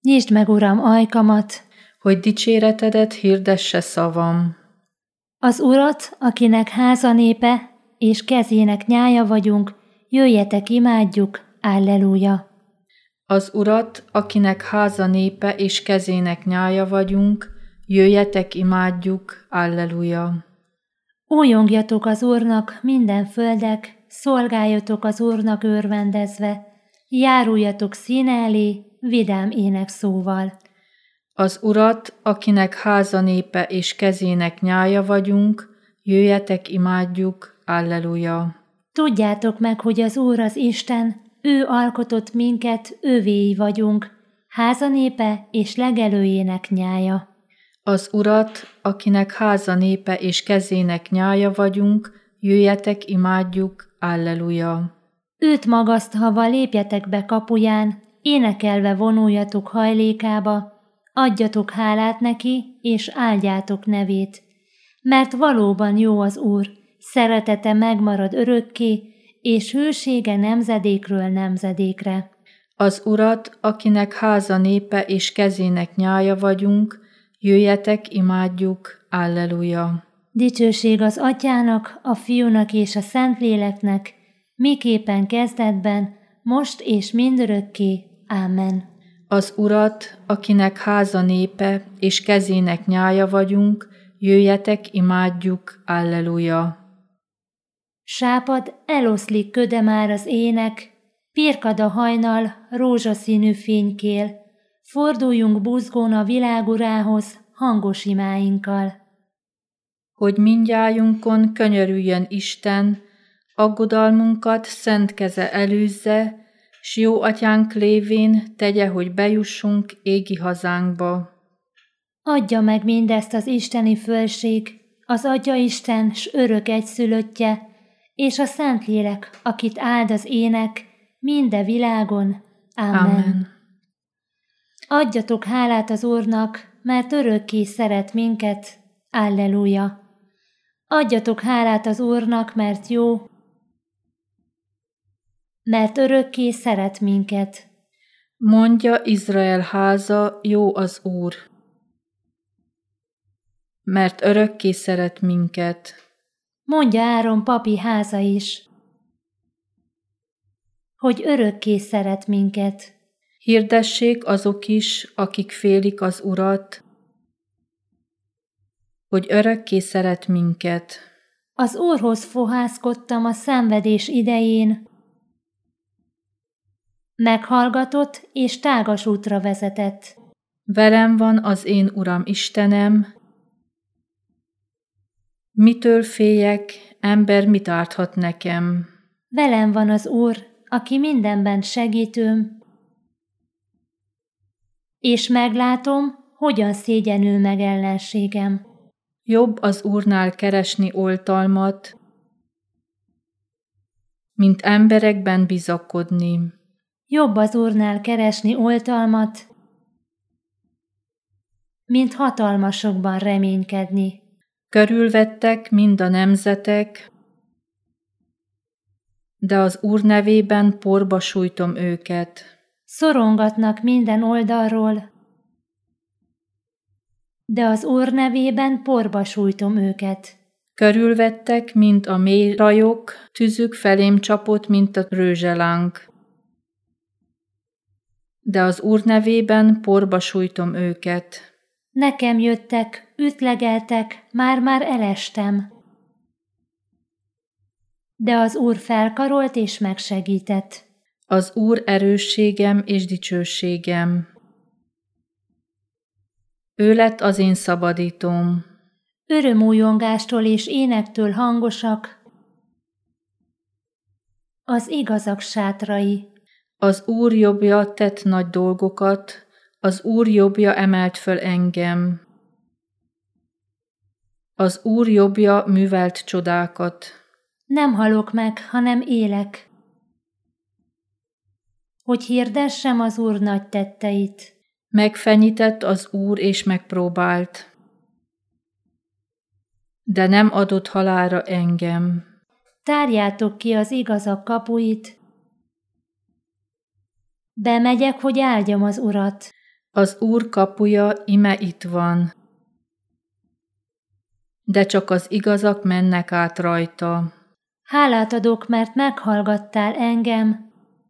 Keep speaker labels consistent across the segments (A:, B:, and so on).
A: Nyisd meg, Uram, ajkamat,
B: hogy dicséretedet hirdesse szavam.
A: az Urat, akinek háza népe és kezének nyája vagyunk, jöjjetek, imádjuk, alleluja.
B: Az Urat, akinek háza népe és kezének nyája vagyunk, jöjjetek, imádjuk, alleluja.
A: Újongjatok az Úrnak minden földek, szolgáljatok az Úrnak örvendezve, járuljatok színe elé vidám énekszóval.
B: Az Urat, akinek háza népe és kezének nyája vagyunk, jöjjetek, imádjuk, alleluja.
A: Tudjátok meg, hogy az Úr az Isten, ő alkotott minket, övéi vagyunk, háza népe és legelőjének nyája.
B: Az Urat, akinek háza népe és kezének nyája vagyunk, jöjjetek, imádjuk, alleluja.
A: Őt magasztalva lépjetek be kapuján, énekelve vonuljatok hajlékába, adjatok hálát neki, és áldjátok nevét. Mert valóban jó az Úr, szeretete megmarad örökké, és hűsége nemzedékről nemzedékre.
B: Az Urat, akinek háza népe és kezének nyája vagyunk, jöjjetek, imádjuk, alleluja.
A: Dicsőség az Atyának, a Fiúnak és a Szentléleknek, miképpen kezdetben, most és mindörökké. Ámen.
B: Az Urat, akinek háza népe és kezének nyája vagyunk, jöjjetek, imádjuk, alleluja.
A: Sápad, eloszlik köde már az ének, pirkad a hajnal, rózsaszínű fénykél, forduljunk buzgón a világurához hangos imáinkkal.
B: Hogy mindnyájunkon könyörüljön Isten, aggodalmunkat szent keze elűzze, s jó atyánk lévén tegye, hogy bejussunk égi hazánkba.
A: Adja meg mindezt az isteni fölség, az Atyaisten s örök egyszülöttje, és a Szentlélek, akit áld az ének, minde világon. Ámen.
B: Amen.
A: Adjatok hálát az Úrnak, mert örökké szeret minket. Alleluja. Adjatok hálát az Úrnak, mert jó, mert örökké szeret minket.
B: Mondja Izrael háza, jó az Úr, mert örökké szeret minket.
A: Mondja Áron papi háza is, hogy örökké szeret minket.
B: Hirdessék azok is, akik félik az Urat, hogy örökké szeret minket.
A: Az Úrhoz fohászkodtam a szenvedés idején, meghallgatott és tágas útra vezetett.
B: Velem van az én Uram Istenem, mitől féljek, ember mit árthat nekem?
A: Velem van az Úr, aki mindenben segítőm, és meglátom, hogyan szégyenül meg ellenségem.
B: Jobb az Úrnál keresni oltalmat, mint emberekben bizakodni.
A: Jobb az Úrnál keresni oltalmat, mint hatalmasokban reménykedni.
B: Körülvettek mind a nemzetek, de az Úr nevében porba sújtom őket.
A: Szorongatnak minden oldalról, de az Úr nevében porba sújtom őket.
B: Körülvettek, mint a mély rajok, tüzük felém csapott, mint a rőzselánk. De az Úr nevében porba sújtom őket.
A: Nekem jöttek, ütlegeltek, már-már elestem. De az Úr felkarolt és megsegített.
B: Az Úr erősségem és dicsőségem. Ő lett az én szabadítóm.
A: Örömújongástól és énektől hangosak az igazak sátrai.
B: Az Úr jobbja tett nagy dolgokat, az Úr jobbja emelt föl engem. Az Úr jobbja művelt csodákat.
A: Nem halok meg, hanem élek, hogy hirdessem az Úr nagy tetteit.
B: Megfenyített az Úr és megpróbált, de nem adott halálra engem.
A: Tárjátok ki az igazak kapuit. Bemegyek, hogy áldjam az Urat.
B: Az Úr kapuja ime itt van, de csak az igazak mennek át rajta.
A: Hálát adok, mert meghallgattál engem.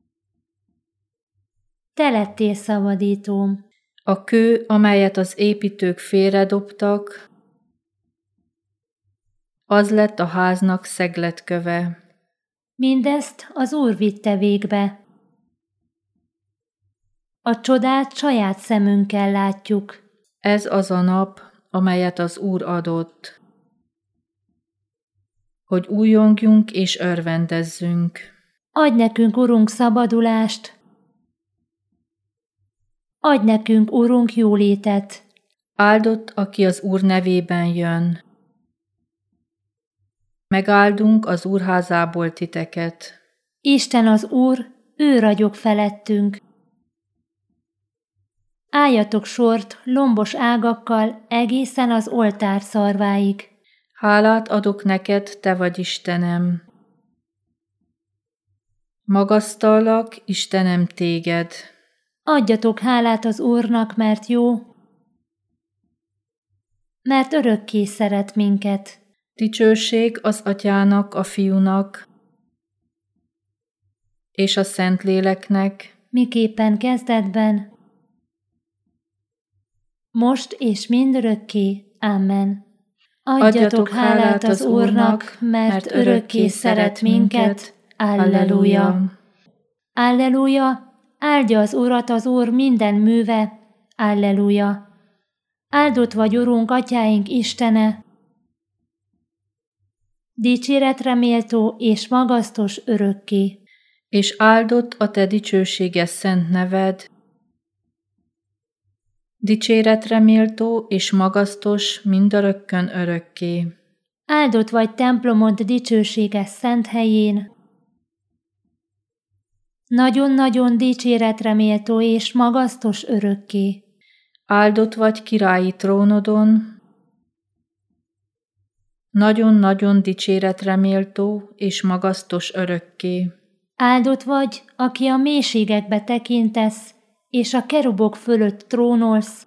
A: Te lettél szabadítóm.
B: A kő, amelyet az építők félredobtak, az lett a háznak szegletköve.
A: Mindezt az Úr vitte végbe. A csodát saját szemünkkel látjuk.
B: Ez az a nap, amelyet az Úr adott, hogy újjongjunk és örvendezzünk.
A: Adj nekünk, Urunk, szabadulást! Adj nekünk, Urunk, jólétet!
B: Áldott, aki az Úr nevében jön. Megáldunk az Úr házából titeket.
A: Isten az Úr, ő ragyog felettünk. Álljatok sort lombos ágakkal egészen az oltár szarváig.
B: Hálát adok neked, te vagy Istenem. Magasztallak, Istenem, téged.
A: Adjatok hálát az Úrnak, mert jó, mert örökké szeret minket.
B: Dicsőség az Atyának, a Fiúnak és a Szentléleknek,
A: Miképpen kezdetben, most és mindörökké. Amen. Adjatok hálát az Úrnak, mert örökké szeret minket. Alleluja! Alleluja! Áldja az Urat az Úr minden műve. Alleluja! Áldott vagy, Urunk, atyáink Istene! Dicséretre méltó és magasztos örökké.
B: És áldott a te dicsőséges szent neved, dicséretre méltó és magasztos mindörökkön örökké.
A: Áldott vagy templomod dicsőséges szent helyén, nagyon-nagyon dicséretre méltó és magasztos örökké.
B: Áldott vagy királyi trónodon, nagyon-nagyon dicséretre méltó és magasztos örökké.
A: Áldott vagy, aki a mélységekbe tekintesz, és a kerubok fölött trónolsz.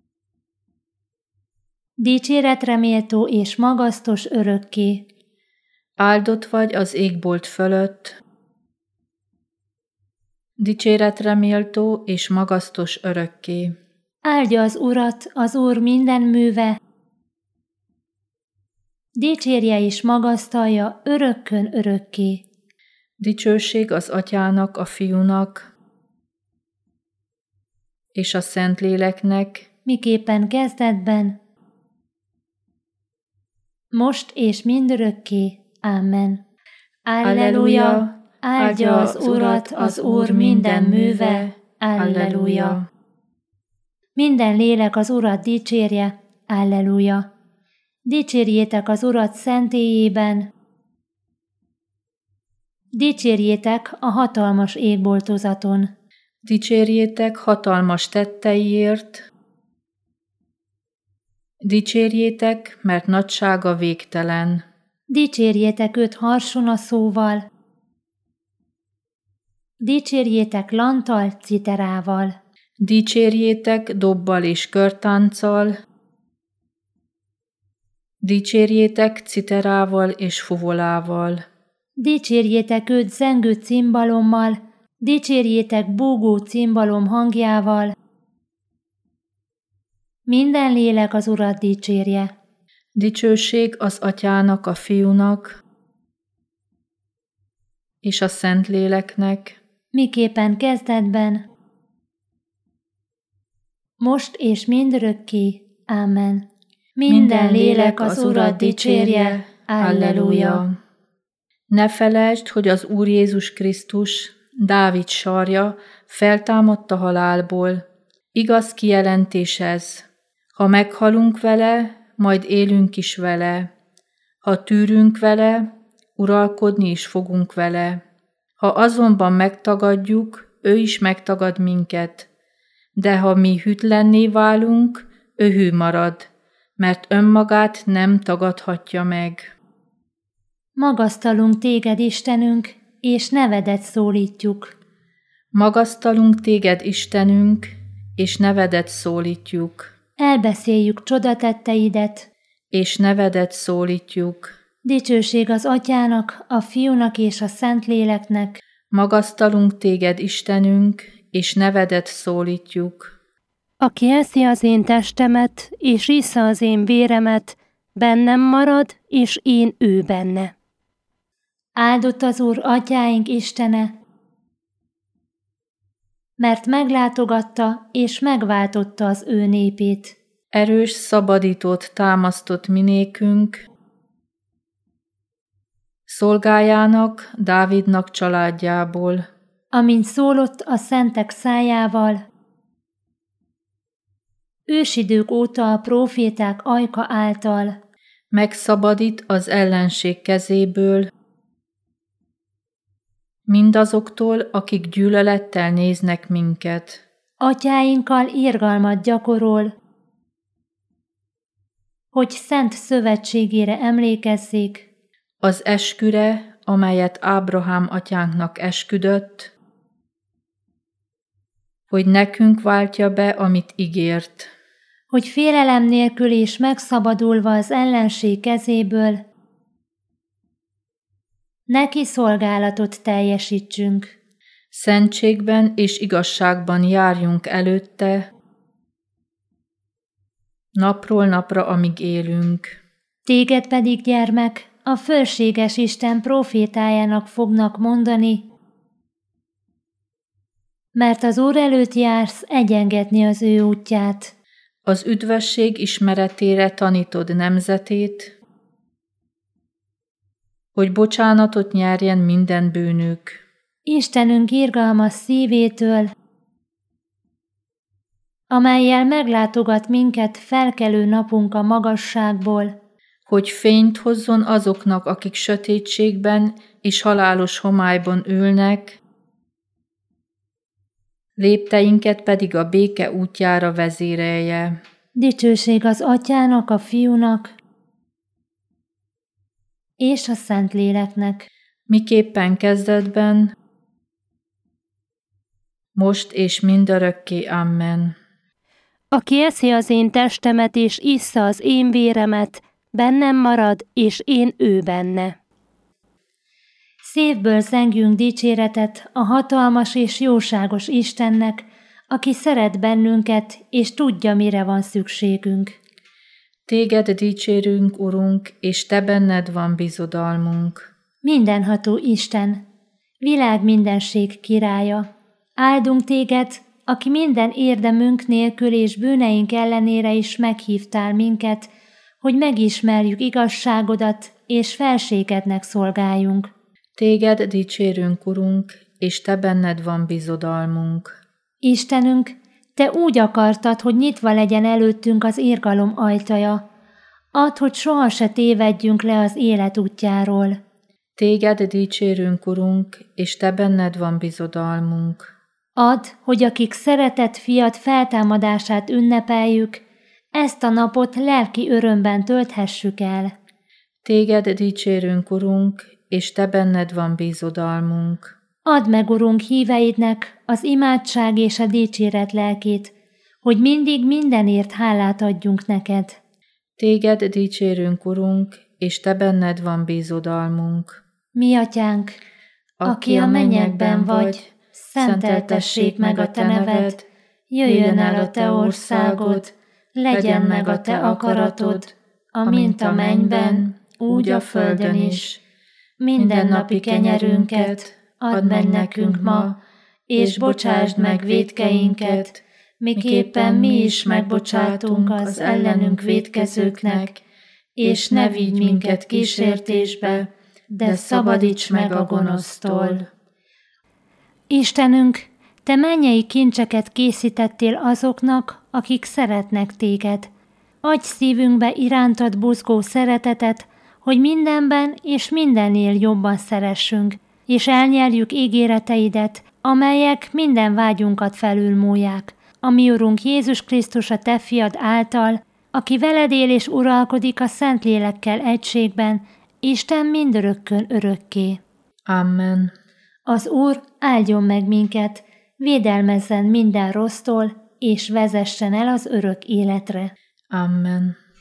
A: Dicséretre méltó és magasztos örökké.
B: Áldott vagy az égbolt fölött, dicséretre méltó és magasztos örökké.
A: Áldja az Urat az Úr minden műve, dicsérje és magasztalja örökkön örökké.
B: Dicsőség az Atyának, a Fiúnak és a Szentléleknek,
A: Miképpen kezdetben, most és mindörökké. Amen. Alleluja! Áldja az Urat az Úr minden műve. Alleluja! Minden lélek az Urat dicsérje. Alleluja! Dicsérjétek az Urat szentélyében. Dicsérjétek a hatalmas égboltozaton.
B: dicsérjétek hatalmas tetteiért, dicsérjétek, mert nagysága végtelen.
A: Dicsérjétek őt harsona szóval. Dicsérjétek lanttal, citerával.
B: Dicsérjétek dobbal és körtánccal, dicsérjétek citerával és fuvolával.
A: Dicsérjétek őt zengő cimbalommal, dicsérjétek búgó cimbalom hangjával. Minden lélek az Urat dicsérje.
B: Dicsőség az Atyának, a Fiúnak és a Szentléleknek,
A: Miképpen kezdetben, most és mindörökké. Amen. Minden lélek az Urat dicsérje. Alleluja!
B: Ne felejtsd, hogy az Úr Jézus Krisztus, Dávid sarja, feltámadt a halálból. Igaz kijelentés ez. Ha meghalunk vele, majd élünk is vele. Ha tűrünk vele, uralkodni is fogunk vele. Ha azonban megtagadjuk, ő is megtagad minket. De ha mi hűtlenné válunk, ő hű marad, mert önmagát nem tagadhatja meg.
A: Magasztalunk téged, Istenünk, és nevedet szólítjuk.
B: Magasztalunk téged, Istenünk, és nevedet szólítjuk.
A: Elbeszéljük csodatetteidet,
B: És nevedet szólítjuk.
A: dicsőség az Atyának, a Fiúnak és a Szentléleknek.
B: Magasztalunk téged, Istenünk, és nevedet szólítjuk.
C: Aki eszi az én testemet, és issza az én véremet, bennem marad, és én ő benne.
A: Áldott az Úr atyáink Istene, mert meglátogatta és megváltotta az ő népét.
B: Erős szabadítót támasztott minékünk, szolgájának, Dávidnak családjából.
A: Amint szólott a szentek szájával, ősidők óta a próféták ajka által,
B: Megszabadít az ellenség kezéből, mindazoktól, akik gyűlölettel néznek minket.
A: atyáinkkal irgalmat gyakorol, hogy szent szövetségére emlékezzék,
B: Az esküre, amelyet Ábrahám atyánknak esküdött, hogy nekünk váltja be, amit ígért.
A: hogy félelem nélkül és megszabadulva az ellenség kezéből, neki szolgálatot teljesítsünk.
B: Szentségben és igazságban járjunk előtte, napról napra, amíg élünk.
A: Téged pedig, gyermek, a fölséges Isten prófétájának fognak mondani, mert az Úr előtt jársz egyengetni az ő útját.
B: Az üdvösség ismeretére tanítod nemzetét, hogy bocsánatot nyerjen minden bűnük.
A: Istenünk irgalmas szívétől, amellyel meglátogat minket felkelő napunk a magasságból,
B: Hogy fényt hozzon azoknak, akik sötétségben és halálos homályban ülnek, lépteinket pedig a béke útjára vezérelje.
A: dicsőség az Atyának, a Fiúnak és a Szentléleknek.
B: Miképpen kezdetben, most és mindörökké. Amen.
C: Aki eszi az én testemet, és issza az én véremet, bennem marad, és én ő benne.
A: Szívből zengjünk dicséretet a hatalmas és jóságos Istennek, aki szeret bennünket, és tudja, mire van szükségünk.
B: Téged dicsérünk, Urunk, és te benned van bizodalmunk.
A: Mindenható Isten, világ mindenség királya, áldunk téged, aki minden érdemünk nélkül és bűneink ellenére is meghívtál minket, hogy megismerjük igazságodat és felségednek szolgáljunk.
B: Téged dicsérünk, Urunk, és te benned van bizodalmunk.
A: Istenünk, te úgy akartad, hogy nyitva legyen előttünk az irgalom ajtaja. Add, hogy soha se tévedjünk le az élet útjáról.
B: Téged dicsérünk, Urunk, és te benned van bizodalmunk.
A: Add, hogy akik szeretett fiad feltámadását ünnepeljük, ezt a napot lelki örömben tölthessük el.
B: Téged dicsérünk, Urunk, és te benned van bizodalmunk.
A: Add meg, Urunk, híveidnek az imádság és a dicséret lelkét, hogy mindig mindenért hálát adjunk neked.
B: Téged dicsérünk, Urunk, és te benned van bizodalmunk.
A: Mi atyánk, aki a mennyekben vagy, szenteltessék meg a te neved, jöjjön el a te országod, legyen meg a te akaratod, amint a mennyben, úgy a földön is. Mindennapi kenyerünket add meg nekünk ma, és bocsásd meg vétkeinket, miképpen mi is megbocsátunk az ellenünk vétkezőknek, és ne vigy minket kísértésbe, de szabadíts meg a gonosztól. Istenünk, te mennyei kincseket készítettél azoknak, akik szeretnek téged. Adj szívünkbe irántad buzgó szeretetet, hogy mindenben és mindennél jobban szeressünk, és elnyerjük ígéreteidet, amelyek minden vágyunkat felülmúlják. A mi Urunk Jézus Krisztus a te fiad által, aki veled él és uralkodik a Szentlélekkel egységben, Isten mindörökkön örökké.
B: Amen.
A: Az Úr áldjon meg minket, védelmezzen minden rossztól, és vezessen el az örök életre.
B: Amen.